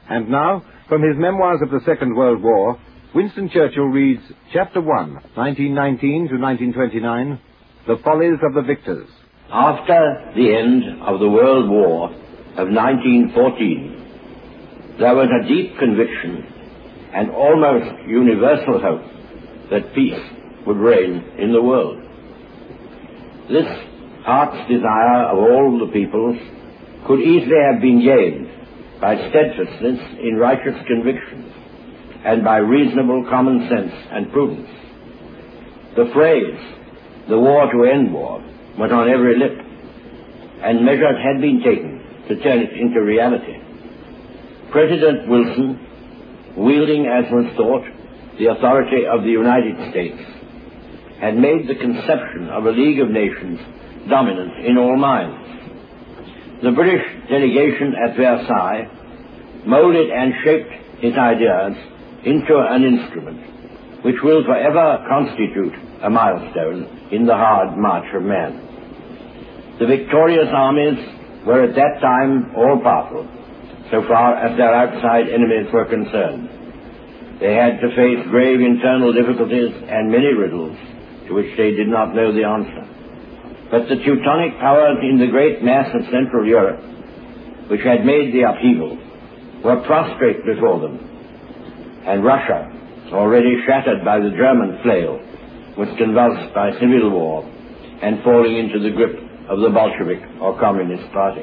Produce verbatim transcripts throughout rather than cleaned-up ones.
And now, from his Memoirs of the Second World War, Winston Churchill reads Chapter one, nineteen nineteen to nineteen twenty-nine, The Follies of the Victors. After the end of the World War of nineteen fourteen, there was a deep conviction and almost universal hope that peace would reign in the world. This heart's desire of all the peoples could easily have been gained by steadfastness in righteous convictions and by reasonable common sense and prudence. The phrase, the war to end war, was on every lip, and measures had been taken to turn it into reality. President Wilson, wielding, as was thought, the authority of the United States, had made the conception of a League of Nations dominant in all minds. The British delegation at Versailles molded and shaped his ideas into an instrument which will forever constitute a milestone in the hard march of man. The victorious armies were at that time all-powerful, so far as their outside enemies were concerned. They had to face grave internal difficulties and many riddles to which they did not know the answer. But the Teutonic powers in the great mass of Central Europe, which had made the upheaval, were prostrate before them, and Russia, already shattered by the German flail, was convulsed by civil war and falling into the grip of the Bolshevik or Communist Party.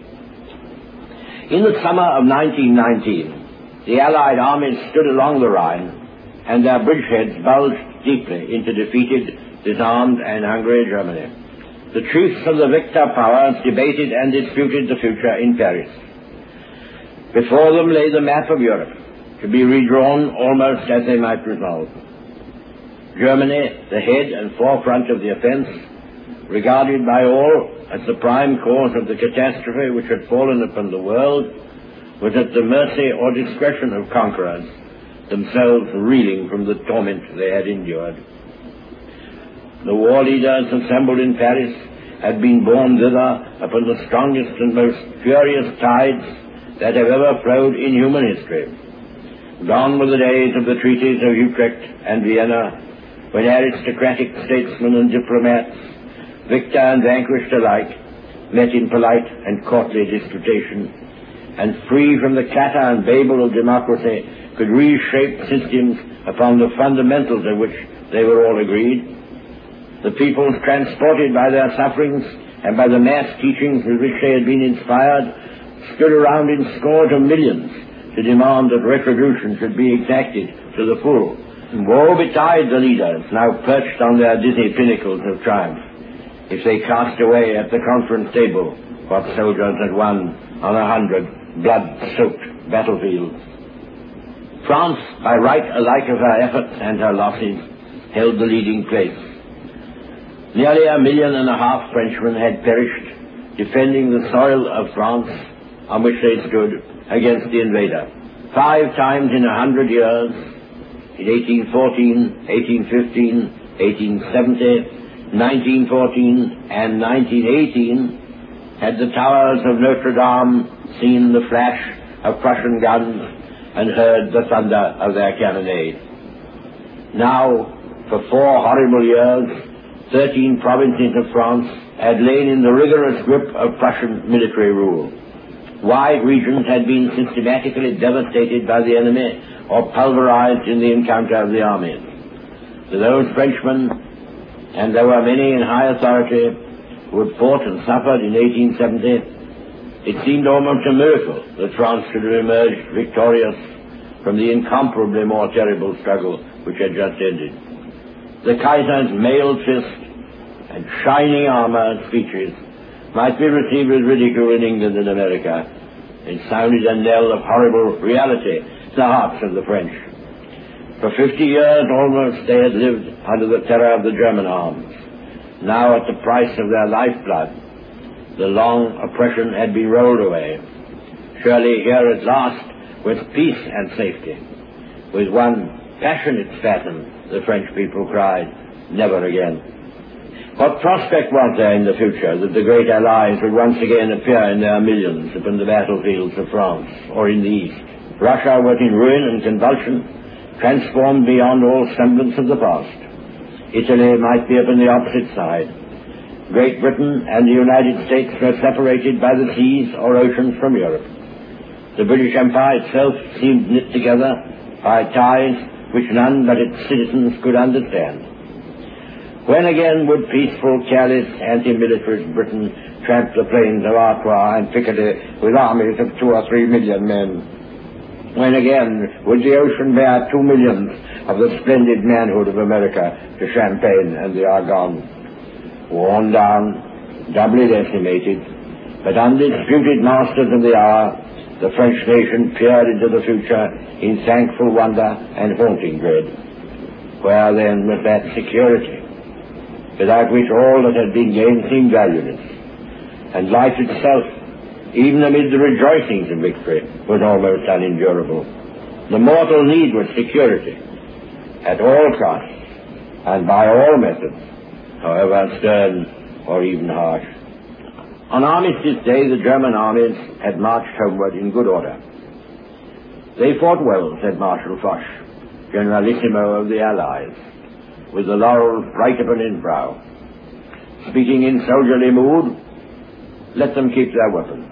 In the summer of nineteen nineteen, the Allied armies stood along the Rhine, and their bridgeheads bulged deeply into defeated, disarmed, and hungry Germany. The chiefs of the victor powers debated and disputed the future in Paris. Before them lay the map of Europe, to be redrawn almost as they might resolve. Germany, the head and forefront of the offense, regarded by all as the prime cause of the catastrophe which had fallen upon the world, was at the mercy or discretion of conquerors, themselves reeling from the torment they had endured. The war leaders assembled in Paris had been borne thither upon the strongest and most furious tides that have ever flowed in human history. Gone were the days of the treaties of Utrecht and Vienna, when aristocratic statesmen and diplomats, victor and vanquished alike, met in polite and courtly disputation, and free from the clatter and babel of democracy, could reshape systems upon the fundamentals of which they were all agreed. The peoples, transported by their sufferings and by the mass teachings with which they had been inspired, stood around in scores of millions to demand that retribution should be exacted to the full. And woe betide the leaders now perched on their dizzy pinnacles of triumph, if they cast away at the conference table what soldiers had won on a hundred blood-soaked battlefields. France, by right alike of her efforts and her losses, held the leading place. Nearly a million and a half Frenchmen had perished defending the soil of France on which they stood against the invader. Five times in a hundred years, in eighteen fourteen, eighteen fifteen, eighteen seventy, nineteen fourteen, and nineteen eighteen, had the towers of Notre Dame seen the flash of Prussian guns and heard the thunder of their cannonade. Now, for four horrible years, thirteen provinces of France had lain in the rigorous grip of Prussian military rule. Wide regions had been systematically devastated by the enemy or pulverized in the encounter of the armies. To those Frenchmen, and there were many in high authority who had fought and suffered in eighteen seventy, it seemed almost a miracle that France should have emerged victorious from the incomparably more terrible struggle which had just ended. The Kaiser's mailed fist and shining armor and speeches might be received with ridicule in England and America. It sounded a knell of horrible reality to the hearts of the French. For fifty years almost they had lived under the terror of the German arms. Now, at the price of their lifeblood, the long oppression had been rolled away. Surely here at last was peace and safety. With one passionate spasm, the French people cried, never again. What prospect was there in the future that the great allies would once again appear in their millions upon the battlefields of France or in the East? Russia was in ruin and convulsion, transformed beyond all semblance of the past. Italy might be upon the opposite side. Great Britain and the United States were separated by the seas or oceans from Europe. The British Empire itself seemed knit together by ties which none but its citizens could understand. When again would peaceful, careless, anti-militarist Britain tramp the plains of Artois and Picardy with armies of two or three million men? When again would the ocean bear two millions of the splendid manhood of America to Champagne and the Argonne? Worn down, doubly decimated, but undisputed masters of the hour, the French nation peered into the future in thankful wonder and haunting dread. Where then was that security, without which all that had been gained seemed valueless, and life itself, even amid the rejoicings of victory, was almost unendurable? The mortal need was security, at all costs, and by all methods, however stern or even harsh. On Armistice Day, the German armies had marched homeward in good order. They fought well, said Marshal Foch, Generalissimo of the Allies, with the laurels bright upon his brow. Speaking in soldierly mood, let them keep their weapons.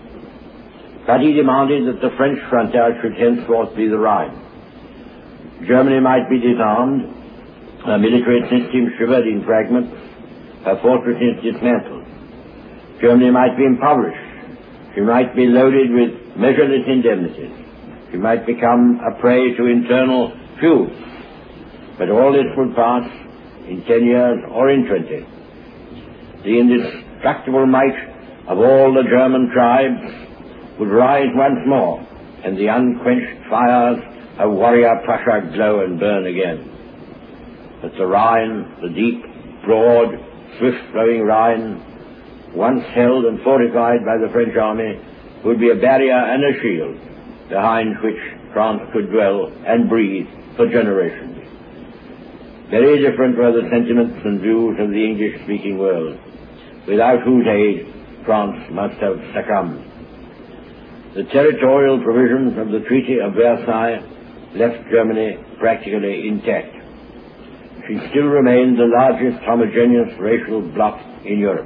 But he demanded that the French frontier should henceforth be the Rhine. Germany might be disarmed, her military system shivered in fragments, her fortresses dismantled. Germany might be impoverished, she might be loaded with measureless indemnities, she might become a prey to internal feuds, but all this would pass in ten years or in twenty. The indestructible might of all the German tribes would rise once more, and the unquenched fires of warrior Prussia glow and burn again. But the Rhine, the deep, broad, swift-flowing Rhine, once held and fortified by the French army, would be a barrier and a shield behind which France could dwell and breathe for generations. Very different were the sentiments and views of the English-speaking world, without whose aid France must have succumbed. The territorial provisions of the Treaty of Versailles left Germany practically intact. She still remained the largest homogeneous racial bloc in Europe.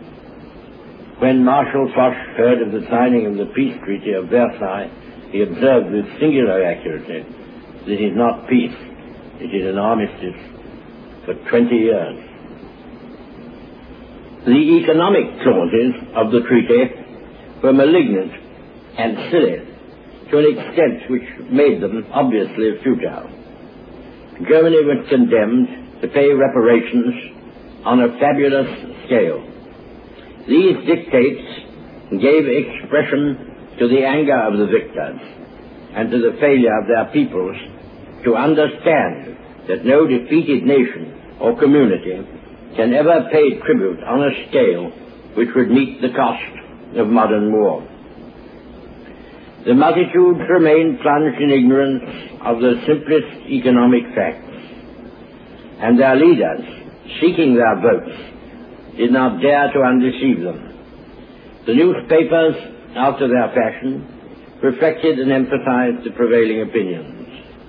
When Marshal Foch heard of the signing of the peace treaty of Versailles, he observed with singular accuracy, this is not peace, it is an armistice for twenty years. The economic clauses of the treaty were malignant and silly to an extent which made them obviously futile. Germany was condemned to pay reparations on a fabulous scale. These dictates gave expression to the anger of the victors and to the failure of their peoples to understand that no defeated nation or community can ever pay tribute on a scale which would meet the cost of modern war. The multitudes remained plunged in ignorance of the simplest economic facts, and their leaders, seeking their votes, did not dare to undeceive them. The newspapers, after their fashion, reflected and emphasized the prevailing opinions.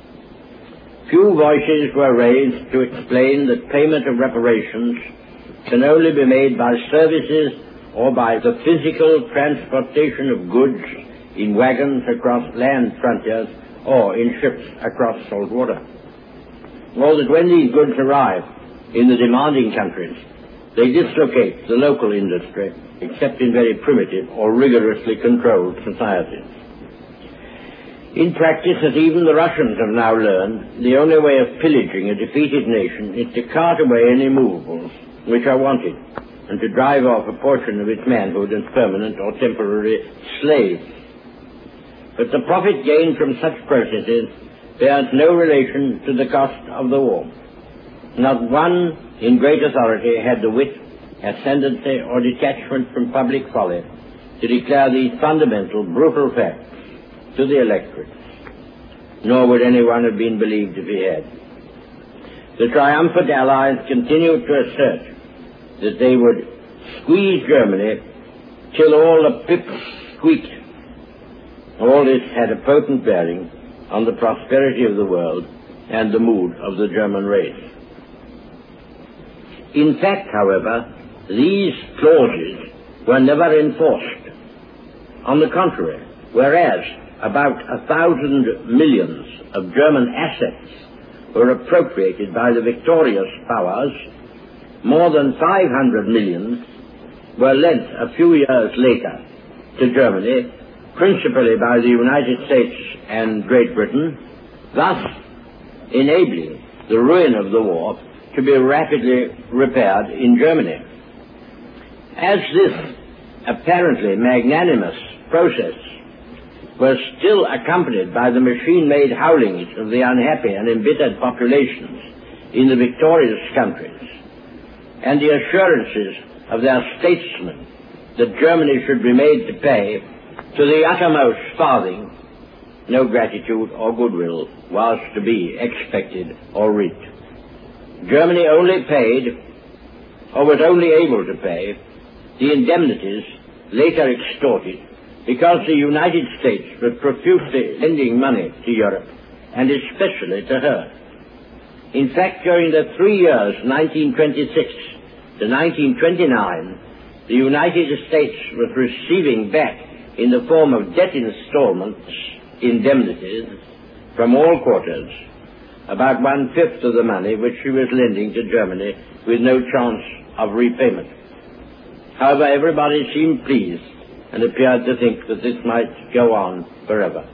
Few voices were raised to explain that payment of reparations can only be made by services or by the physical transportation of goods in wagons across land frontiers or in ships across salt water. Or that when these goods arrive in the demanding countries, they dislocate the local industry, except in very primitive or rigorously controlled societies. In practice, as even the Russians have now learned, the only way of pillaging a defeated nation is to cart away any movables which are wanted, and to drive off a portion of its manhood as permanent or temporary slaves. But the profit gained from such processes bears no relation to the cost of the war. Not one in great authority had the wit, ascendancy, or detachment from public folly to declare these fundamental, brutal facts to the electorate, nor would anyone have been believed if he had. The triumphant Allies continued to assert that they would squeeze Germany till all the pips squeaked, All this had a potent bearing on the prosperity of the world and the mood of the German race. In fact, however, these clauses were never enforced. On the contrary, whereas about a thousand millions of German assets were appropriated by the victorious powers, more than five hundred millions were lent a few years later to Germany, principally by the United States and Great Britain, thus enabling the ruin of the war to be rapidly repaired in Germany. As this apparently magnanimous process was still accompanied by the machine-made howlings of the unhappy and embittered populations in the victorious countries, and the assurances of their statesmen that Germany should be made to pay to the uttermost farthing, no gratitude or goodwill was to be expected or reaped. Germany only paid, or was only able to pay, the indemnities later extorted because the United States was profusely lending money to Europe, and especially to her. In fact, during the three years, nineteen twenty-six to nineteen twenty-nine, the United States was receiving back in the form of debt installments, indemnities, from all quarters, about one-fifth of the money which she was lending to Germany with no chance of repayment. However, everybody seemed pleased and appeared to think that this might go on forever.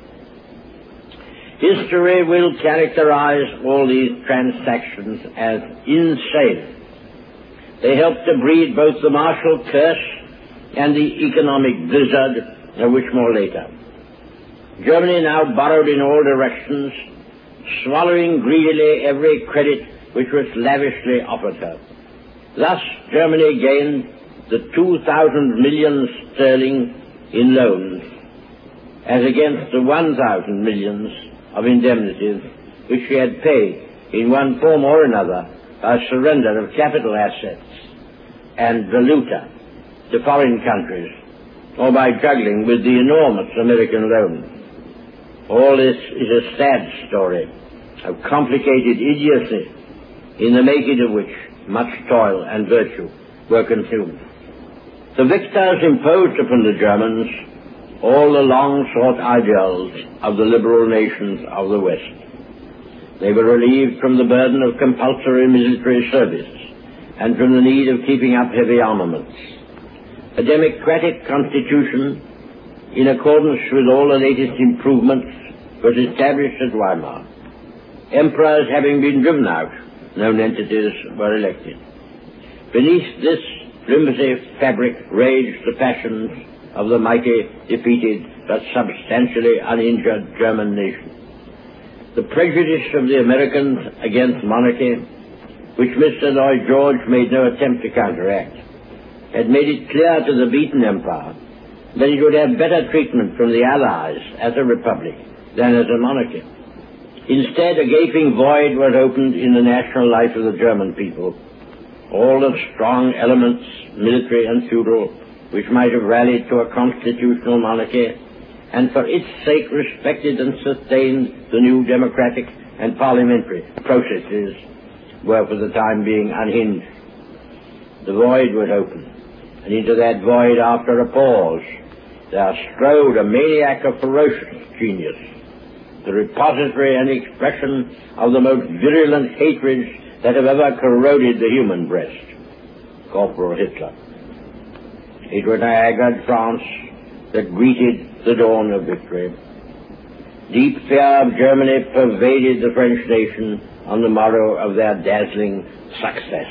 History will characterize all these transactions as insane. They helped to breed both the martial curse and the economic blizzard, of which more later. Germany now borrowed in all directions, swallowing greedily every credit which was lavishly offered her. Thus, Germany gained the two thousand millions sterling in loans, as against the one thousand millions of indemnities which she had paid in one form or another by surrender of capital assets and valuta to foreign countries, or by juggling with the enormous American loan. All this is a sad story of complicated idiocy, in the making of which much toil and virtue were consumed. The victors imposed upon the Germans all the long-sought ideals of the liberal nations of the West. They were relieved from the burden of compulsory military service and from the need of keeping up heavy armaments. A democratic constitution, in accordance with all the latest improvements, was established at Weimar. Emperors having been driven out, known entities were elected. Beneath this flimsy fabric raged the passions of the mighty, defeated, but substantially uninjured German nation. The prejudice of the Americans against monarchy, which Mister Lloyd George made no attempt to counteract, had made it clear to the beaten empire that it would have better treatment from the Allies as a republic than as a monarchy. Instead, a gaping void was opened in the national life of the German people. All the strong elements, military and feudal, which might have rallied to a constitutional monarchy, and for its sake respected and sustained the new democratic and parliamentary processes, were for the time being unhinged. The void was opened, and into that void, after a pause, there strode a maniac of ferocious genius, the repository and expression of the most virulent hatreds that have ever corroded the human breast, Corporal Hitler. It was haggard France that greeted the dawn of victory. Deep fear of Germany pervaded the French nation on the morrow of their dazzling success.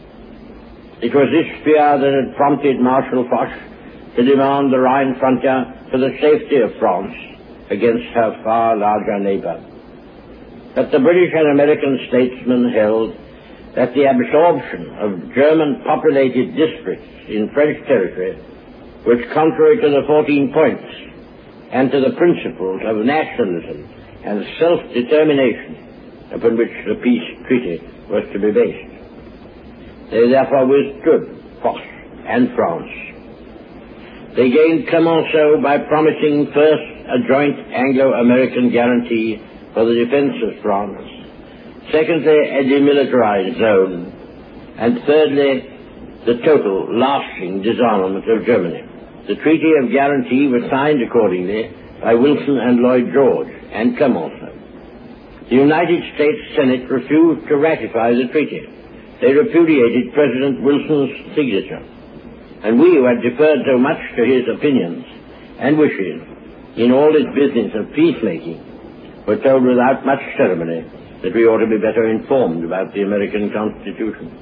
It was this fear that had prompted Marshal Foch to demand the Rhine frontier for the safety of France against her far larger neighbor. But the British and American statesmen held that the absorption of German-populated districts in French territory was contrary to the fourteen points and to the principles of nationalism and self-determination upon which the peace treaty was to be based. They therefore withstood Foch and France. They gained Clemenceau by promising first a joint Anglo-American guarantee for the defense of France. Secondly, a demilitarized zone. And thirdly, the total, lasting disarmament of Germany. The Treaty of Guarantee was signed accordingly by Wilson and Lloyd George and Clemenceau. The United States Senate refused to ratify the treaty. They repudiated President Wilson's signature. And we, who had deferred so much to his opinions and wishes in all this business of peacemaking, were told without much ceremony that we ought to be better informed about the American Constitution.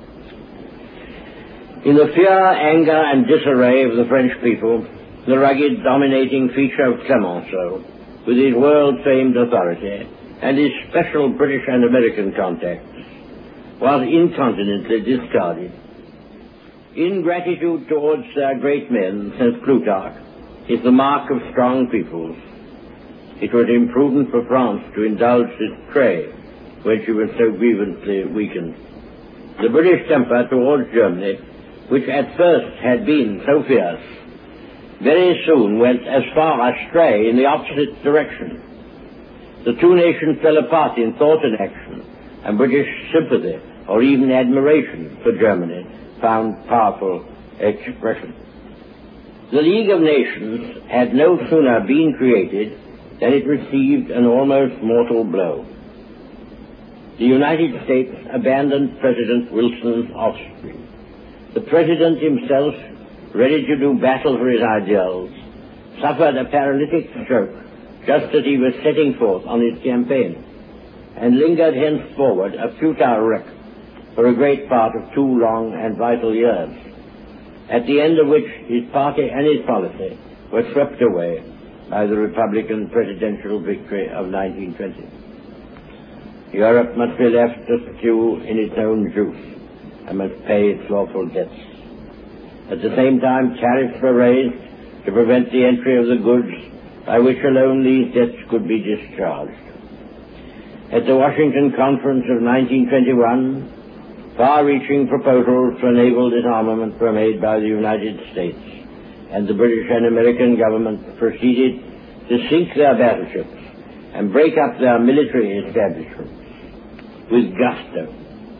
In the fear, anger, and disarray of the French people, the rugged, dominating feature of Clemenceau, with his world-famed authority and his special British and American contacts, was incontinently discarded. Ingratitude towards their great men, says Plutarch, is the mark of strong peoples. It was imprudent for France to indulge this trait when she was so grievously weakened. The British temper towards Germany, which at first had been so fierce, very soon went as far astray in the opposite direction. The two nations fell apart in thought and action, and British sympathy, or even admiration for Germany, found powerful expression. The League of Nations had no sooner been created than it received an almost mortal blow. The United States abandoned President Wilson's offspring. The President himself, ready to do battle for his ideals, suffered a paralytic stroke just as he was setting forth on his campaign, and lingered henceforward a futile wreck for a great part of two long and vital years, at the end of which his party and his policy were swept away by the Republican presidential victory of nineteen twenty. Europe must be left to stew in its own juice and must pay its lawful debts. At the same time, tariffs were raised to prevent the entry of the goods by which alone these debts could be discharged. At the Washington Conference of nineteen twenty-one, far-reaching proposals for naval disarmament were made by the United States, and the British and American government proceeded to sink their battleships and break up their military establishments with gusto.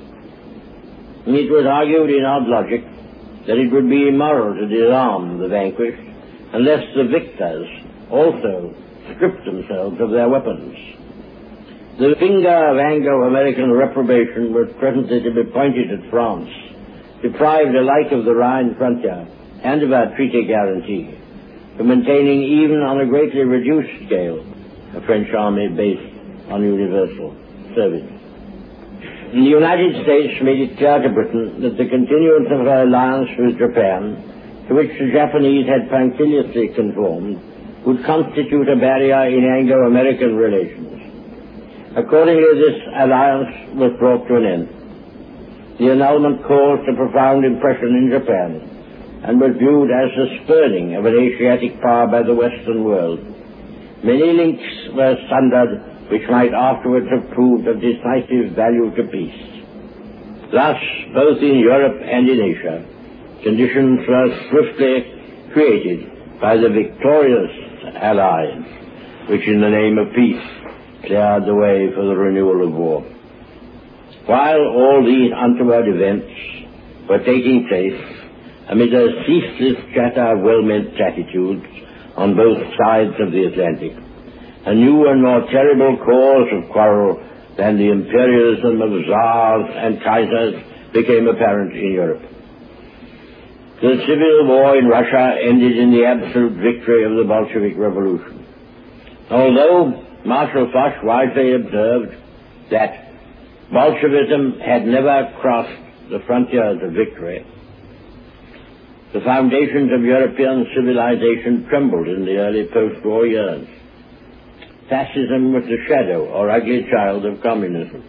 It was argued in odd logic that it would be immoral to disarm the vanquished unless the victors also stripped themselves of their weapons. The finger of Anglo-American reprobation was presently to be pointed at France, deprived alike of the Rhine frontier and of our treaty guarantee, for maintaining even on a greatly reduced scale a French army based on universal service. The United States made it clear to Britain that the continuance of her alliance with Japan, to which the Japanese had punctiliously conformed, would constitute a barrier in Anglo-American relations. Accordingly, this alliance was brought to an end. The annulment caused a profound impression in Japan, and was viewed as the spurning of an Asiatic power by the Western world. Many links were sundered which might afterwards have proved of decisive value to peace. Thus, both in Europe and in Asia, conditions were swiftly created by the victorious allies, which in the name of peace cleared the way for the renewal of war. While all these untoward events were taking place, amid a ceaseless chatter of well-meant platitudes on both sides of the Atlantic, a new and more terrible cause of quarrel than the imperialism of Tsars and Kaisers became apparent in Europe. The civil war in Russia ended in the absolute victory of the Bolshevik Revolution. Although Marshal Foch wisely observed that Bolshevism had never crossed the frontiers of victory, the foundations of European civilization trembled in the early post-war years. Fascism was the shadow or ugly child of communism.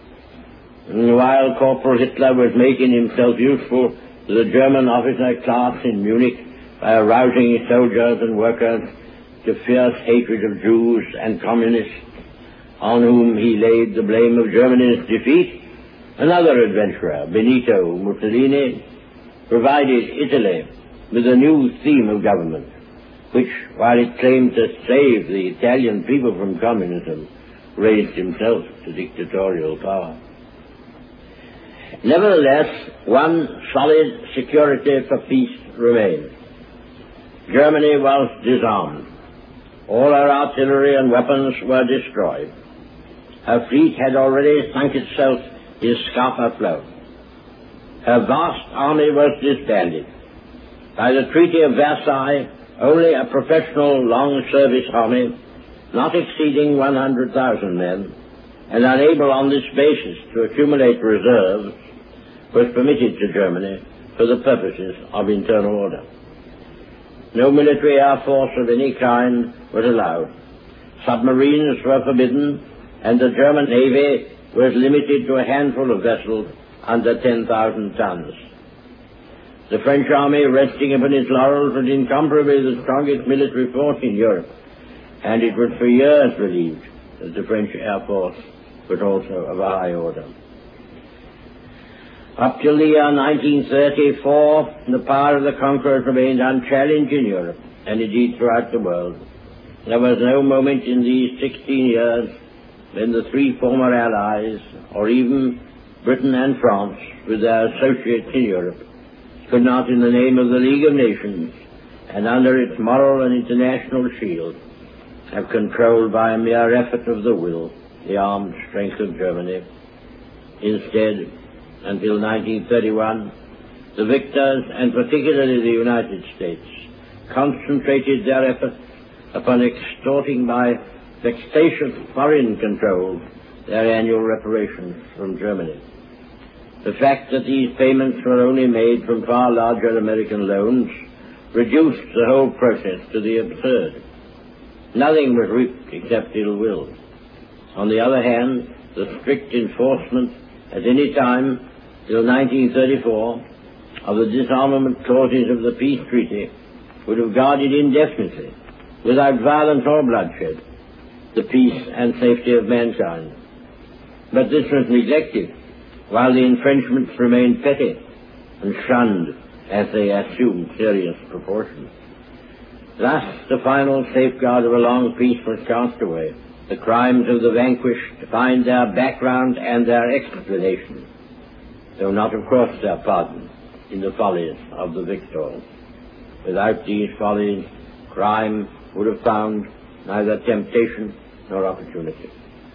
And while Corporal Hitler was making himself useful to the German officer class in Munich by arousing his soldiers and workers to fierce hatred of Jews and communists, on whom he laid the blame of Germany's defeat, another adventurer, Benito Mussolini, provided Italy with a new theme of government, which, while it claimed to save the Italian people from communism, raised himself to dictatorial power. Nevertheless, one solid security for peace remained. Germany was disarmed. All her artillery and weapons were destroyed. Her fleet had already sunk itself in Scapa Flow. Her vast army was disbanded. By the Treaty of Versailles, only a professional long-service army, not exceeding one hundred thousand men, and unable on this basis to accumulate reserves, was permitted to Germany for the purposes of internal order. No military air force of any kind was allowed. Submarines were forbidden, and the German Navy was limited to a handful of vessels under ten thousand tons. The French army, resting upon its laurels, was incomparably the strongest military force in Europe, and it was for years believed that the French Air Force was also of a high order. Up till the year nineteen thirty-four, the power of the conquerors remained unchallenged in Europe, and indeed throughout the world. There was no moment in these sixteen years when the three former allies, or even Britain and France, with their associates in Europe, could not, in the name of the League of Nations, and under its moral and international shield, have controlled by a mere effort of the will the armed strength of Germany. Instead, until nineteen thirty-one, the victors, and particularly the United States, concentrated their efforts upon extorting by vexatious foreign control their annual reparations from Germany. The fact that these payments were only made from far larger American loans reduced the whole process to the absurd. Nothing was reaped except ill will. On the other hand, the strict enforcement at any time till nineteen thirty-four of the disarmament clauses of the peace treaty would have guarded indefinitely, without violence or bloodshed, the peace and safety of mankind. But this was neglected, while the infringements remained petty and shunned as they assumed serious proportions. Thus, the final safeguard of a long peace was cast away. The crimes of the vanquished find their background and their explanation, though not, of course, their pardon, in the follies of the victors. Without these follies, crime would have found neither temptation nor opportunity.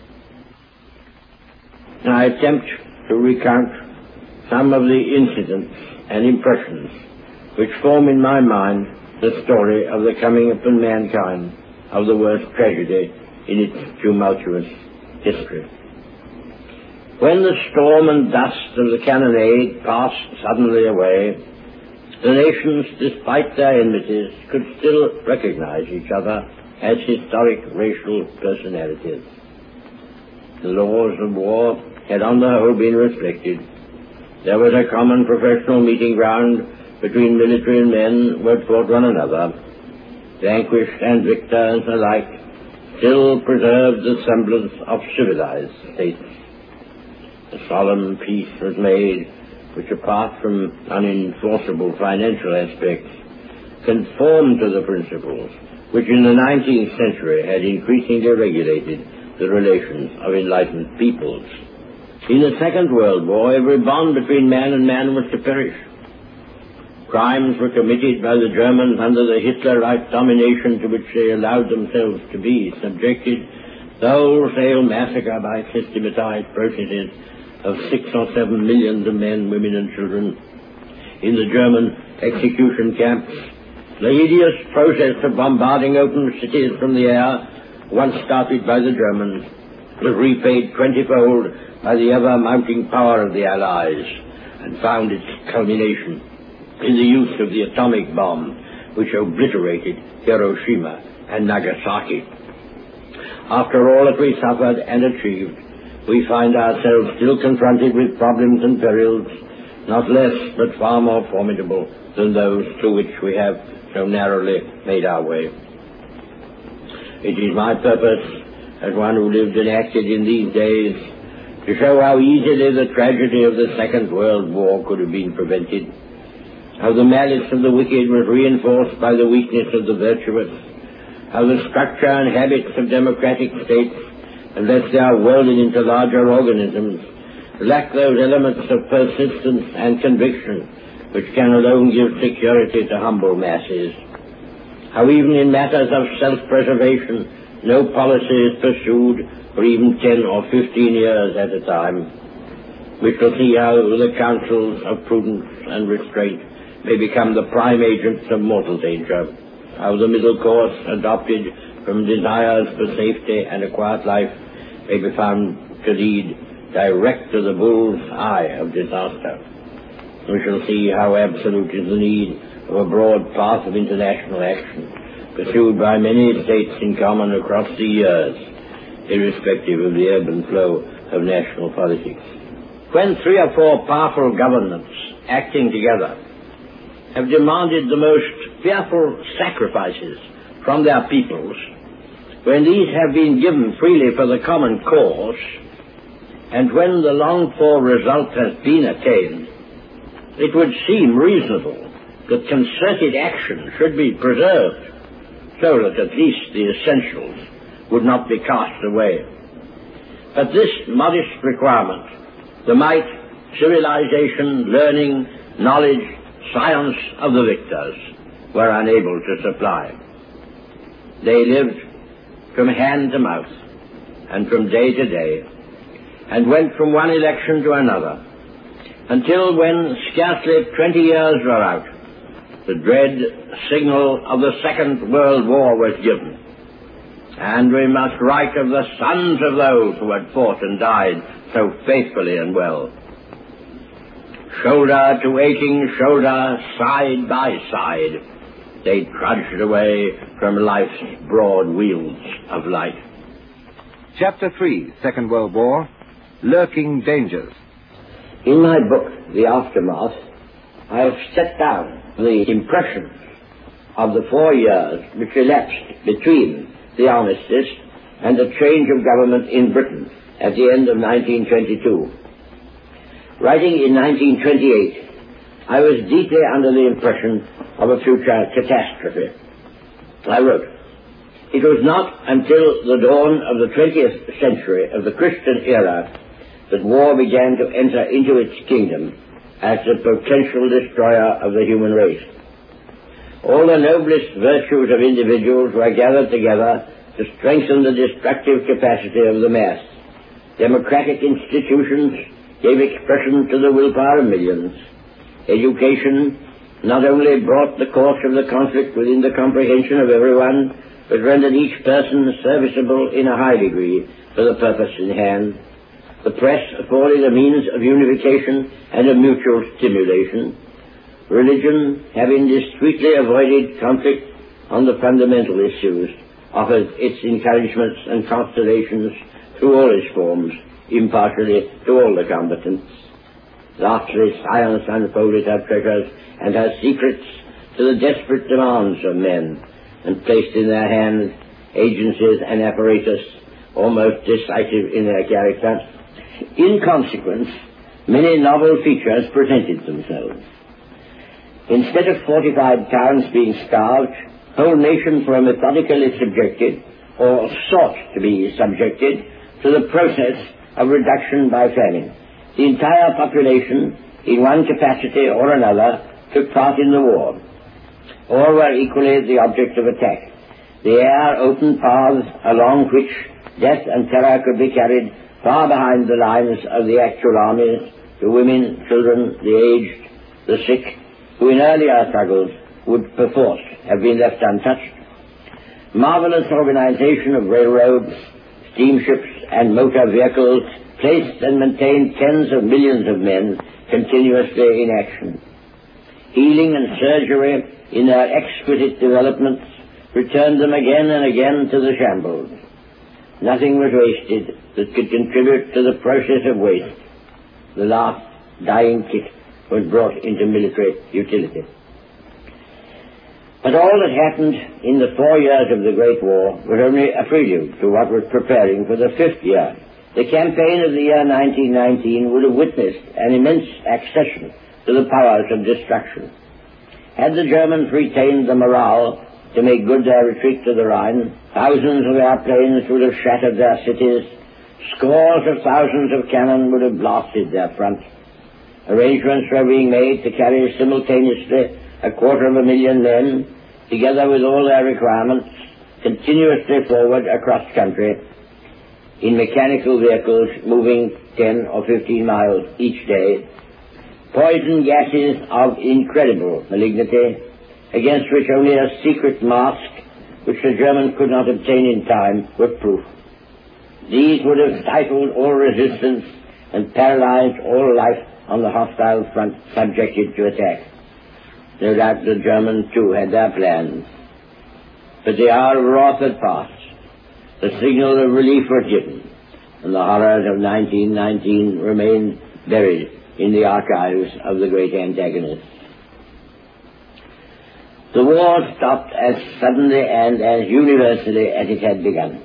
Now, I attempt to recount some of the incidents and impressions which form in my mind the story of the coming upon mankind of the worst tragedy in its tumultuous history. When the storm and dust of the cannonade passed suddenly away, the nations, despite their enmities, could still recognize each other as historic racial personalities. The laws of war had on the whole been respected. There was a common professional meeting ground between military and men who had fought one another. Vanquished and victors alike still preserved the semblance of civilized states. A solemn peace was made which, apart from unenforceable financial aspects, conformed to the principles which in the nineteenth century had increasingly regulated the relations of enlightened peoples. In the Second World War, every bond between man and man was to perish. Crimes were committed by the Germans under the Hitlerite domination to which they allowed themselves to be subjected, the wholesale massacre by systematized processes of six or seven millions of men, women, and children in the German execution camps. The hideous process of bombarding open cities from the air, once started by the Germans, was repaid twentyfold by the ever-mounting power of the Allies, and found its culmination in the use of the atomic bomb, which obliterated Hiroshima and Nagasaki. After all that we suffered and achieved, we find ourselves still confronted with problems and perils, not less but far more formidable than those through which we have so narrowly made our way. It is my purpose, as one who lived and acted in these days, to show how easily the tragedy of the Second World War could have been prevented, how the malice of the wicked was reinforced by the weakness of the virtuous, how the structure and habits of democratic states, unless they are welded into larger organisms, lack those elements of persistence and conviction which can alone give security to humble masses. How even in matters of self-preservation, no policy is pursued for even ten or fifteen years at a time. We shall see how the counsels of prudence and restraint may become the prime agents of mortal danger, how the middle course adopted from desires for safety and a quiet life may be found to lead direct to the bull's eye of disaster. We shall see how absolute is the need of a broad path of international action, pursued by many states in common across the years, irrespective of the ebb and flow of national politics. When three or four powerful governments acting together have demanded the most fearful sacrifices from their peoples, when these have been given freely for the common cause, and when the longed-for result has been attained, it would seem reasonable that concerted action should be preserved, so that at least the essentials would not be cast away. But this modest requirement, the might, civilization, learning, knowledge, science of the victors were unable to supply. They lived from hand to mouth and from day to day, and went from one election to another, until when scarcely twenty years were out, the dread signal of the Second World War was given, and we must write of the sons of those who had fought and died so faithfully and well. Shoulder to aching shoulder, side by side, they trudged away from life's broad wheels of light. Chapter three, Second World War, Lurking Dangers. In my book, The Aftermath, I have set down the impressions of the four years which elapsed between the armistice and the change of government in Britain at the end of nineteen twenty-two. Writing in nineteen twenty-eight, I was deeply under the impression of a future catastrophe. I wrote, "It was not until the dawn of the twentieth century of the Christian era that war began to enter into its kingdom as the potential destroyer of the human race. All the noblest virtues of individuals were gathered together to strengthen the destructive capacity of the mass. Democratic institutions gave expression to the willpower of millions. Education not only brought the course of the conflict within the comprehension of everyone, but rendered each person serviceable in a high degree for the purpose in hand. The press afforded a means of unification and of mutual stimulation. Religion, having discreetly avoided conflict on the fundamental issues, offered its encouragements and constellations through all its forms, impartially to all the combatants. Lastly, science unfolded her treasures and her secrets to the desperate demands of men, and placed in their hands agencies and apparatus almost decisive in their character. In consequence, many novel features presented themselves. Instead of fortified towns being starved, whole nations were methodically subjected, or sought to be subjected, to the process of reduction by famine. The entire population, in one capacity or another, took part in the war. All were equally the object of attack. The air opened paths along which death and terror could be carried far behind the lines of the actual armies, to women, children, the aged, the sick, who in earlier struggles would perforce have been left untouched. Marvelous organization of railroads, steamships, and motor vehicles placed and maintained tens of millions of men continuously in action. Healing and surgery, in their exquisite developments, returned them again and again to the shambles. Nothing was wasted that could contribute to the process of waste. The last dying kit was brought into military utility. But all that happened in the four years of the Great War was only a prelude to what was preparing for the fifth year. The campaign of the year nineteen nineteen would have witnessed an immense accession to the powers of destruction. Had the Germans retained the morale to make good their retreat to the Rhine, thousands of airplanes would have shattered their cities, scores of thousands of cannon would have blasted their front. Arrangements were being made to carry simultaneously a quarter of a million men, together with all their requirements, continuously forward across country in mechanical vehicles moving ten or fifteen miles each day, poison gases of incredible malignity, against which only a secret mask, which the Germans could not obtain in time, was proof. These would have stifled all resistance and paralyzed all life on the hostile front subjected to attack. No doubt the Germans, too, had their plans. But the hour of wrath had passed. The signal of relief was given, and the horrors of nineteen nineteen remained buried in the archives of the great antagonists. The war stopped as suddenly and as universally as it had begun.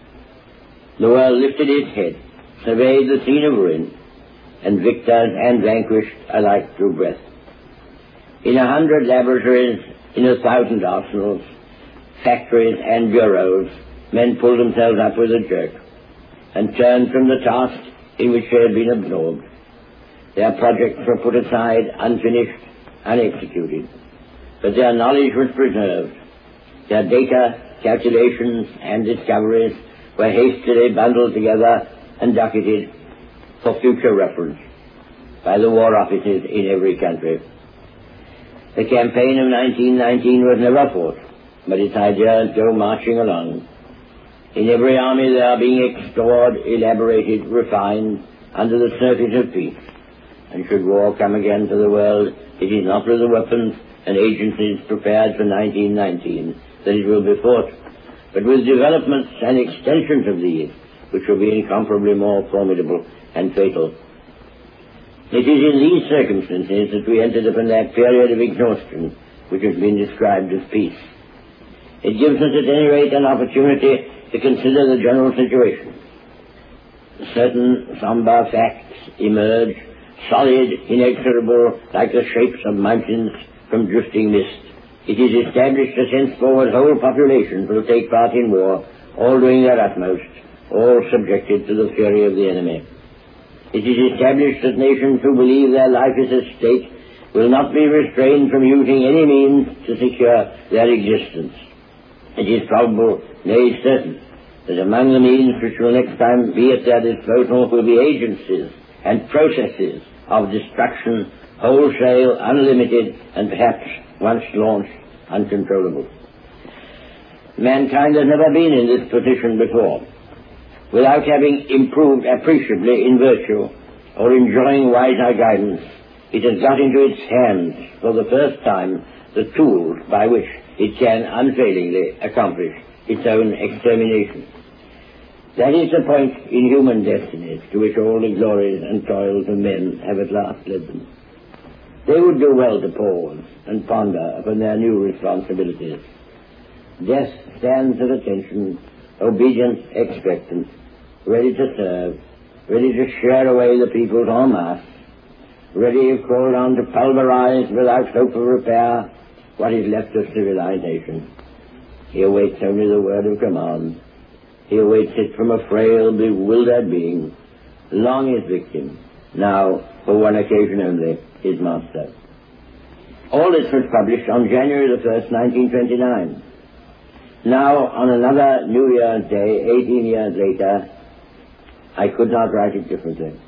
The world lifted its head, surveyed the scene of ruin, and victors and vanquished alike drew breath. In a hundred laboratories, in a thousand arsenals, factories and bureaus, men pulled themselves up with a jerk and turned from the task in which they had been absorbed. Their projects were put aside, unfinished, unexecuted, but their knowledge was preserved. Their data, calculations, and discoveries were hastily bundled together and docketed for future reference by the war offices in every country. The campaign of nineteen nineteen was never fought, but its ideas go marching along. In every army they are being explored, elaborated, refined, under the surface of peace. And should war come again to the world, it is not with the weapons and agencies prepared for nineteen nineteen that it will be fought, but with developments and extensions of these, which will be incomparably more formidable and fatal. It is in these circumstances that we entered upon that period of exhaustion which has been described as peace. It gives us at any rate an opportunity to consider the general situation. Certain sombre facts emerge, solid, inexorable, like the shapes of mountains from drifting mist. It is established that henceforward whole populations will take part in war, all doing their utmost, all subjected to the fury of the enemy. It is established that nations who believe their life is at stake will not be restrained from using any means to secure their existence. It is probable, nay certain, that among the means which will next time be at their disposal will be agencies and processes of destruction, wholesale, unlimited, and perhaps, once launched, uncontrollable. Mankind has never been in this position before. Without having improved appreciably in virtue or enjoying wiser guidance, it has got into its hands for the first time the tools by which it can unfailingly accomplish its own extermination. That is the point in human destinies to which all the glories and toils of men have at last led them. They would do well to pause and ponder upon their new responsibilities. Death stands at attention, obedient, expectant, ready to serve, ready to share away the peoples en masse, ready if called on to pulverize without hope of repair what is left of civilization. He awaits only the word of command. He awaits it from a frail, bewildered being, long his victim, now, for one occasion only, his master. All this was published on January the first, nineteen twenty-nine. Now, on another New Year's Day, eighteen years later, I could not write it differently.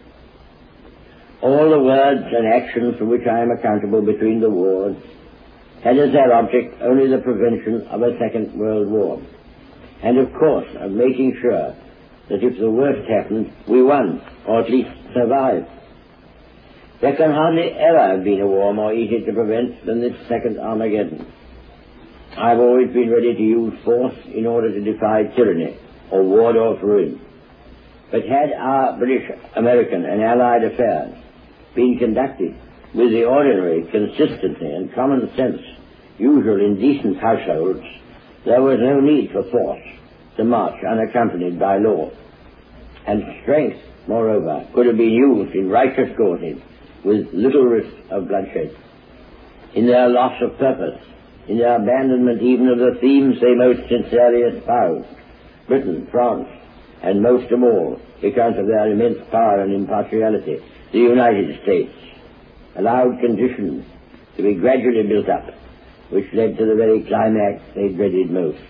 All the words and actions for which I am accountable between the wars had as their object only the prevention of a second world war, and of course of making sure that if the worst happened, we won, or at least survived. There can hardly ever have been a war more easy to prevent than this second Armageddon. I've always been ready to use force in order to defy tyranny or ward off ruin. But had our British, American and Allied affairs been conducted with the ordinary consistency and common sense usual in decent households, there was no need for force to march unaccompanied by law. And strength, moreover, could have been used in righteous causes with little risk of bloodshed. in their loss of purpose, in their abandonment even of the themes they most sincerely espoused. Britain, France, and most of all, because of their immense power and impartiality, the United States, allowed conditions to be gradually built up, which led to the very climax they dreaded most.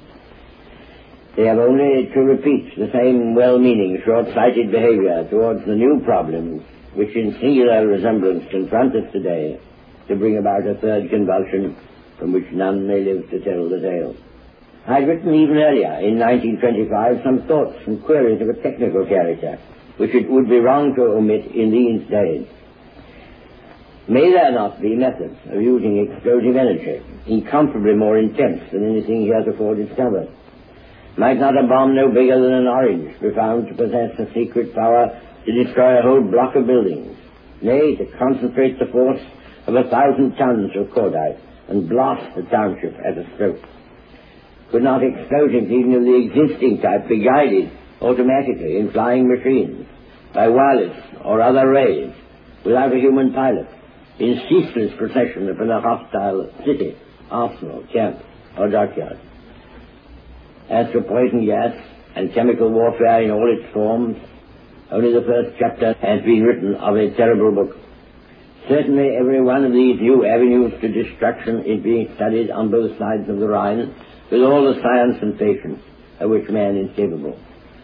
They have only to repeat the same well-meaning, short-sighted behavior towards the new problems which in singular resemblance confront us today to bring about a third convulsion from which none may live to tell the tale. I had written even earlier, in nineteen twenty-five, some thoughts and queries of a technical character, which it would be wrong to omit in these days. May there not be methods of using explosive energy, incomparably more intense than anything heretofore discovered? Might not a bomb no bigger than an orange be found to possess a secret power to destroy a whole block of buildings, nay, to concentrate the force of a thousand tons of cordite and blast the township at a stroke? Could not explosives even of the existing type be guided automatically in flying machines, by wireless or other rays, without a human pilot, in ceaseless procession upon a hostile city, arsenal, camp, or dockyard? As for poison gas and chemical warfare in all its forms, only the first chapter has been written of a terrible book. Certainly every one of these new avenues to destruction is being studied on both sides of the Rhine with all the science and patience of which man is capable.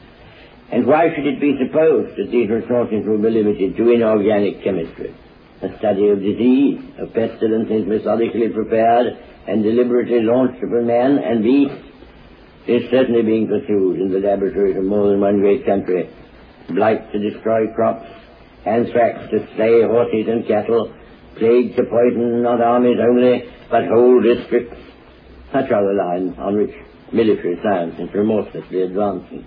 And why should it be supposed that these resources will be limited to inorganic chemistry? A study of disease, of pestilences methodically prepared and deliberately launched upon man and beast is certainly being pursued in the laboratories of more than one great country. Blight to destroy crops, anthrax to slay horses and cattle, plague to poison not armies only, but whole districts. Such are the lines on which military science is remorselessly advancing.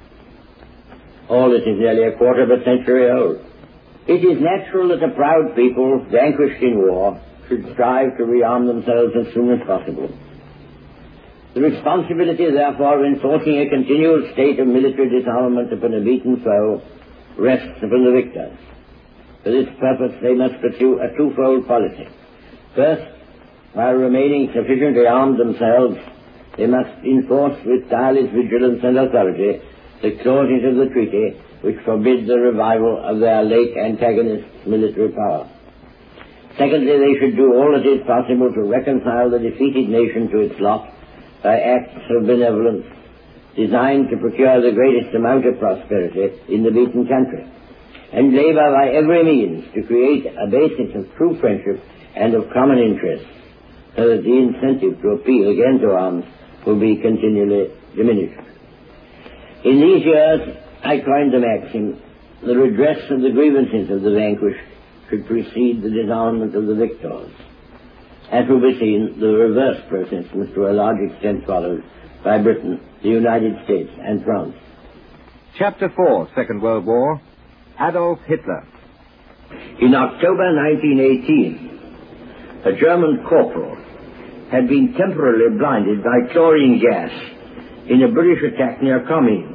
All this is nearly a quarter of a century old. It is natural that a proud people, vanquished in war, should strive to rearm themselves as soon as possible. The responsibility, therefore, of enforcing a continual state of military disarmament upon a beaten foe rests upon the victors. For this purpose they must pursue a twofold policy. First, while remaining sufficiently armed themselves, they must enforce with tireless vigilance and authority the clauses of the treaty which forbid the revival of their late antagonists' military power. Secondly, they should do all that is possible to reconcile the defeated nation to its lot by acts of benevolence designed to procure the greatest amount of prosperity in the beaten country, and labor by every means to create a basis of true friendship and of common interest, so that the incentive to appeal again to arms will be continually diminished. In these years, I coined the maxim, the redress of the grievances of the vanquished should precede the disarmament of the victors. As will be seen, the reverse process was to a large extent followed by Britain, the United States, and France. Chapter four, Second World War, Adolf Hitler. In October nineteen eighteen, a German corporal had been temporarily blinded by chlorine gas in a British attack near Comines.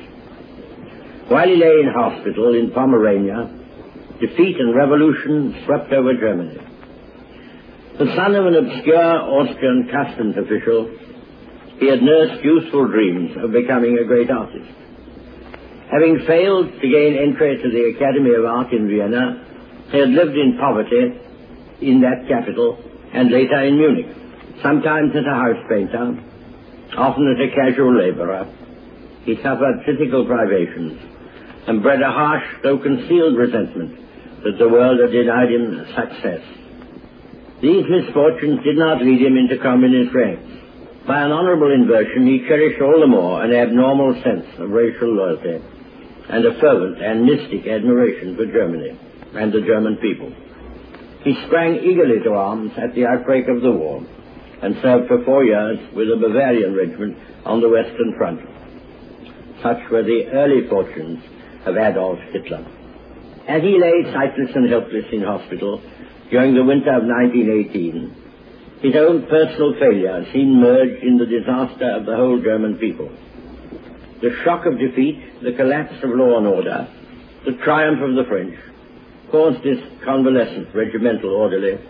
While he lay in hospital in Pomerania, defeat and revolution swept over Germany. The son of an obscure Austrian customs official, he had nursed youthful dreams of becoming a great artist. Having failed to gain entry to the Academy of Art in Vienna, he had lived in poverty in that capital and later in Munich, sometimes as a house painter, often as a casual laborer. He suffered physical privations and bred a harsh, though concealed resentment that the world had denied him success. These misfortunes did not lead him into communist ranks. By an honorable inversion, he cherished all the more an abnormal sense of racial loyalty and a fervent and mystic admiration for Germany and the German people. He sprang eagerly to arms at the outbreak of the war and served for four years with the Bavarian regiment on the Western Front. Such were the early fortunes of Adolf Hitler. As he lay sightless and helpless in hospital during the winter of nineteen eighteen, his own personal failure seemed merged in the disaster of the whole German people. The shock of defeat, the collapse of law and order, the triumph of the French, caused this convalescent regimental orderly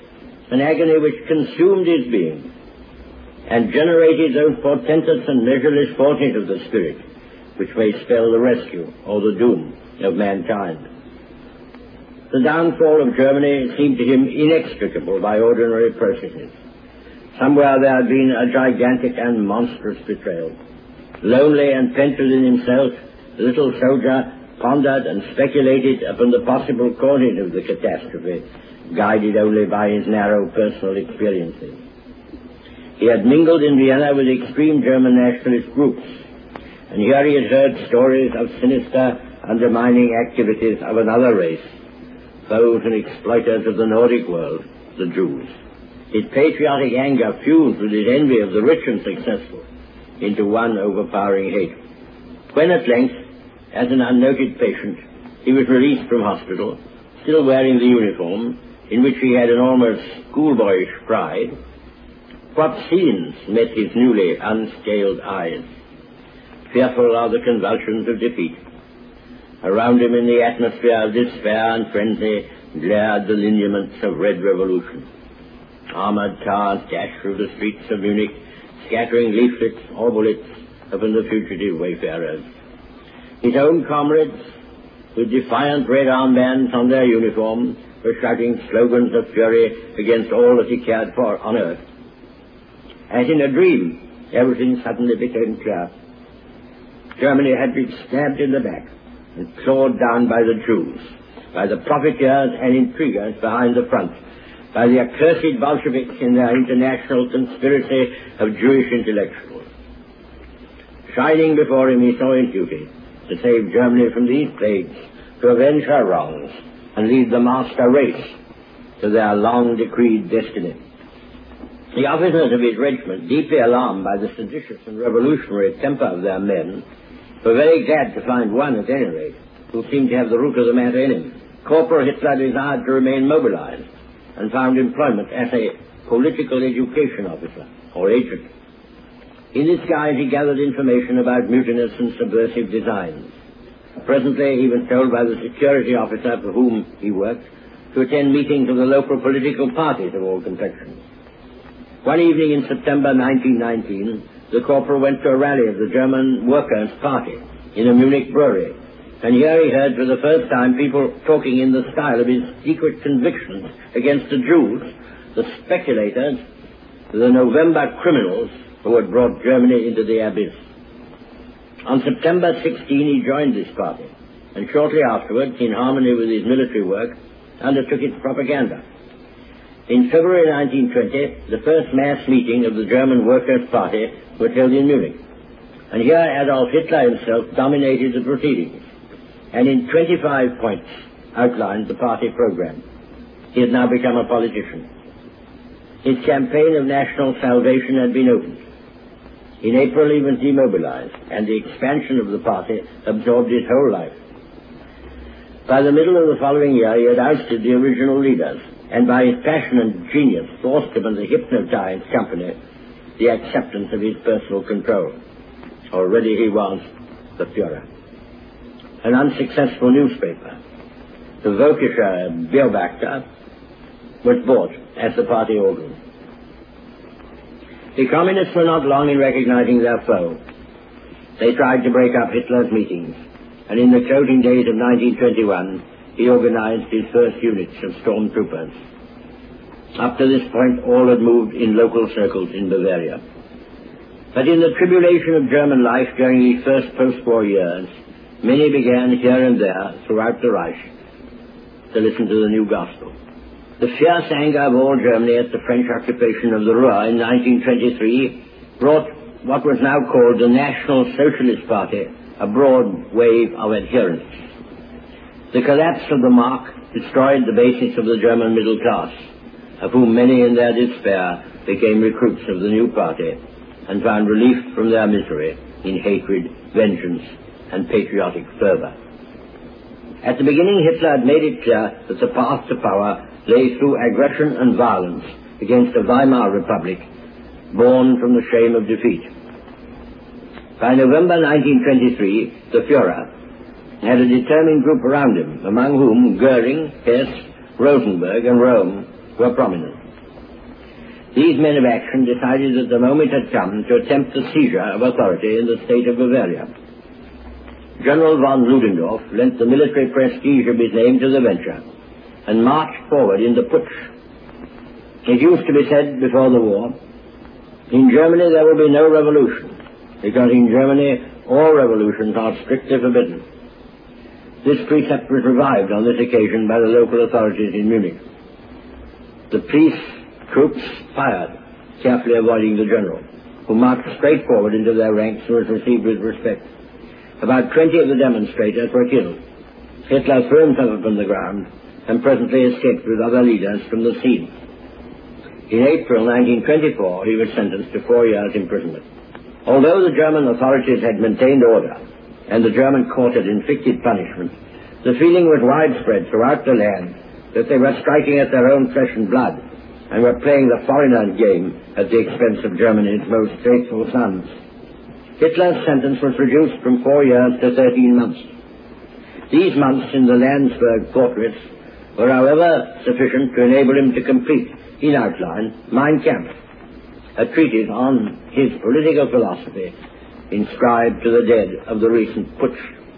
an agony which consumed his being and generated those portentous and measureless forces of the spirit which may spell the rescue or the doom of mankind. The downfall of Germany seemed to him inextricable by ordinary processes. Somewhere there had been a gigantic and monstrous betrayal. Lonely and pent within himself, the little soldier pondered and speculated upon the possible causes of the catastrophe, guided only by his narrow personal experiences. He had mingled in Vienna with extreme German nationalist groups, and here he had heard stories of sinister, undermining activities of another race, foes and exploiters of the Nordic world, the Jews. His patriotic anger fused with his envy of the rich and successful into one overpowering hate. When at length, as an unnoted patient, he was released from hospital, still wearing the uniform, in which he had an almost schoolboyish pride, what scenes met his newly unscaled eyes? Fearful are the convulsions of defeat. Around him in the atmosphere of despair and frenzy glared the lineaments of red revolution. Armored cars dashed through the streets of Munich, scattering leaflets or bullets upon the fugitive wayfarers. His own comrades, with defiant red armbands on their uniforms, were shouting slogans of fury against all that he cared for on earth. As in a dream, everything suddenly became clear. Germany had been stabbed in the back and clawed down by the Jews, by the profiteers and intriguers behind the front, by the accursed Bolsheviks in their international conspiracy of Jewish intellectuals. Shining before him, he saw his duty to save Germany from these plagues, to avenge her wrongs, and lead the master race to their long-decreed destiny. The officers of his regiment, deeply alarmed by the seditious and revolutionary temper of their men, were very glad to find one, at any rate, who seemed to have the root of the matter in him. Corporal Hitler desired to remain mobilized and found employment as a political education officer, or agent. In this guise he gathered information about mutinous and subversive designs. Presently he was told by the security officer for whom he worked to attend meetings of the local political parties of all complexions. One evening in September nineteen nineteen, the corporal went to a rally of the German Workers' Party in a Munich brewery, and here he heard for the first time people talking in the style of his secret convictions against the Jews, the speculators, the November criminals who had brought Germany into the abyss. On September sixteenth he joined this party, and shortly afterwards, in harmony with his military work, undertook its propaganda. In February nineteen twenty, the first mass meeting of the German Workers' Party was held in Munich, and here Adolf Hitler himself dominated the proceedings, and in twenty-five points outlined the party program. He had now become a politician. His campaign of national salvation had been opened. In April he was demobilized, and the expansion of the party absorbed his whole life. By the middle of the following year he had ousted the original leaders, and by his passion and genius forced upon the hypnotized company the acceptance of his personal control. Already he was the Führer. An unsuccessful newspaper, the Völkischer Beobachter, was bought as the party organ. The communists were not long in recognizing their foe. They tried to break up Hitler's meetings, and in the closing days of nineteen twenty-one, he organized his first units of stormtroopers. Up to this point, all had moved in local circles in Bavaria. But in the tribulation of German life during these first post-war years, many began here and there throughout the Reich to listen to the new gospel. The fierce anger of all Germany at the French occupation of the Ruhr in nineteen twenty-three brought what was now called the National Socialist Party a broad wave of adherents. The collapse of the Mark destroyed the basis of the German middle class, of whom many in their despair became recruits of the new party and found relief from their misery in hatred, vengeance, and patriotic fervor. At the beginning, Hitler had made it clear that the path to power lay through aggression and violence against a Weimar Republic born from the shame of defeat. By November nineteen twenty-three, the Führer had a determined group around him, among whom Goering, Hess, Rosenberg, and Röhm were prominent. These men of action decided that the moment had come to attempt the seizure of authority in the state of Bavaria. General von Ludendorff lent the military prestige of his name to the venture and marched forward in the putsch. It used to be said before the war, in Germany there will be no revolution, because in Germany all revolutions are strictly forbidden. This precept was revived on this occasion by the local authorities in Munich. The police troops fired, carefully avoiding the general, who marched straight forward into their ranks and was received with respect. About twenty of the demonstrators were killed. Hitler threw himself upon the ground and presently escaped with other leaders from the scene. In April nineteen twenty-four, he was sentenced to four years' imprisonment. Although the German authorities had maintained order and the German court had inflicted punishment, the feeling was widespread throughout the land that they were striking at their own flesh and blood and were playing the foreigner game at the expense of Germany's most faithful sons. Hitler's sentence was reduced from four years to thirteen months. These months in the Landsberg fortress were, however, sufficient to enable him to complete, in outline, Mein Kampf, a treatise on his political philosophy inscribed to the dead of the recent putsch.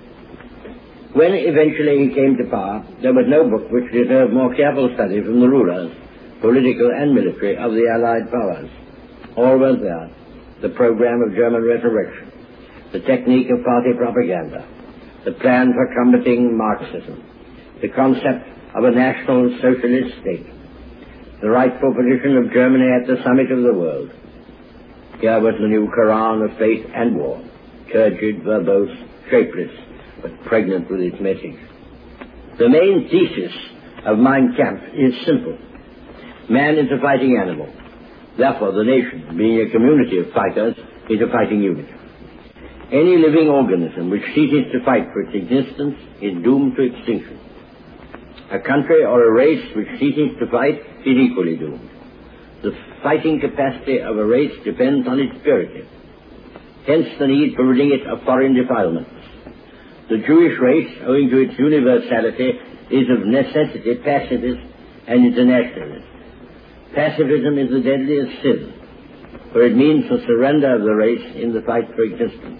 When eventually he came to power, there was no book which deserved more careful study from the rulers, political and military, of the Allied powers. All was there: the program of German resurrection, the technique of party propaganda, the plan for combating Marxism, the concept of a national socialist state, the rightful position of Germany at the summit of the world. Here was the new Koran of faith and war, turgid, verbose, shapeless, but pregnant with its message. The main thesis of Mein Kampf is simple. Man is a fighting animal. Therefore, the nation, being a community of fighters, is a fighting unit. Any living organism which ceases to fight for its existence is doomed to extinction. A country or a race which ceases to fight is equally doomed. The fighting capacity of a race depends on its purity. Hence the need for ridding it of foreign defilements. The Jewish race, owing to its universality, is of necessity pacifist and internationalist. Pacifism is the deadliest sin, for it means the surrender of the race in the fight for existence.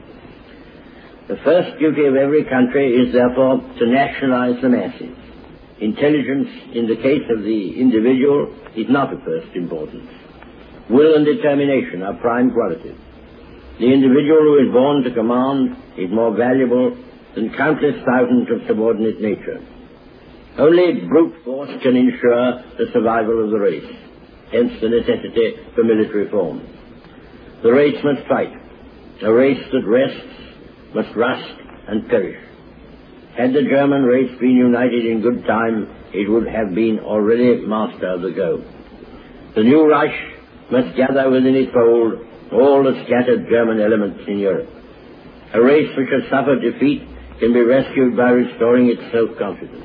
The first duty of every country is therefore to nationalize the masses. Intelligence, in the case of the individual, is not of first importance. Will and determination are prime qualities. The individual who is born to command is more valuable than countless thousands of subordinate nature. Only brute force can ensure the survival of the race, hence the necessity for military form. The race must fight. A race that rests must rust and perish. Had the German race been united in good time, it would have been already master of the globe. The new Reich must gather within its fold all the scattered German elements in Europe. A race which has suffered defeat can be rescued by restoring its self-confidence.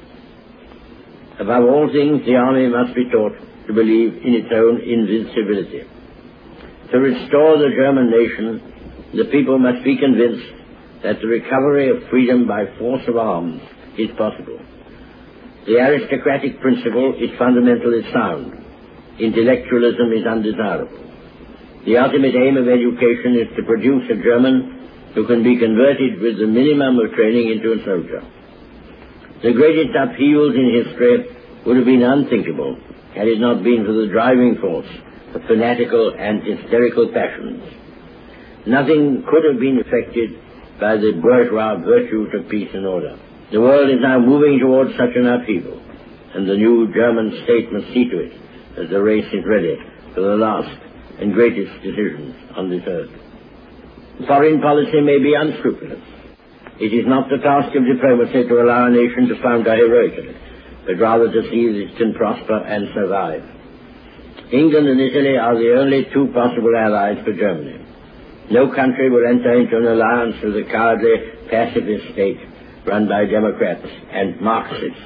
Above all things, the army must be taught to believe in its own invincibility. To restore the German nation, the people must be convinced that the recovery of freedom by force of arms is possible. The aristocratic principle is fundamentally sound. Intellectualism is undesirable. The ultimate aim of education is to produce a German who can be converted with the minimum of training into a soldier. The greatest upheavals in history would have been unthinkable had it not been for the driving force of fanatical and hysterical passions. Nothing could have been effected by the bourgeois virtues of peace and order. The world is now moving towards such an upheaval, and the new German state must see to it that the race is ready for the last and greatest decisions on this earth. Foreign policy may be unscrupulous. It is not the task of diplomacy to allow a nation to founder heroically, but rather to see that it can prosper and survive. England and Italy are the only two possible allies for Germany. No country will enter into an alliance with a cowardly, pacifist state run by Democrats and Marxists.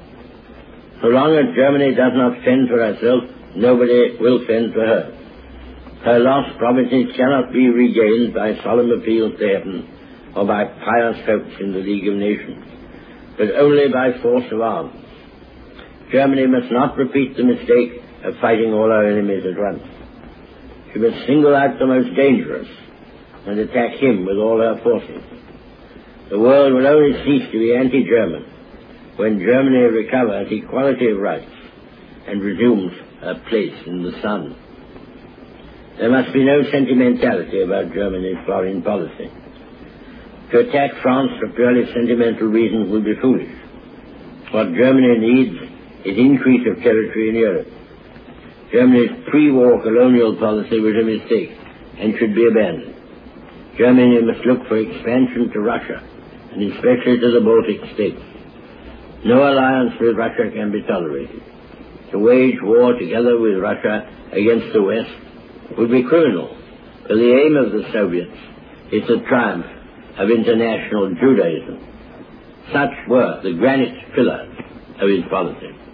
So long as Germany does not fend for herself, nobody will fend for her. Her lost provinces cannot be regained by solemn appeals to heaven or by pious hopes in the League of Nations, but only by force of arms. Germany must not repeat the mistake of fighting all our enemies at once. She must single out the most dangerous and attack him with all her forces. The world will only cease to be anti-German when Germany recovers equality of rights and resumes her place in the sun. There must be no sentimentality about Germany's foreign policy. To attack France for purely sentimental reasons will be foolish. What Germany needs is increase of territory in Europe. Germany's pre-war colonial policy was a mistake and should be abandoned. Germany must look for expansion to Russia, and especially to the Baltic states. No alliance with Russia can be tolerated. To wage war together with Russia against the West would be criminal, for the aim of the Soviets is the triumph of international Judaism. Such were the granite pillars of his policy.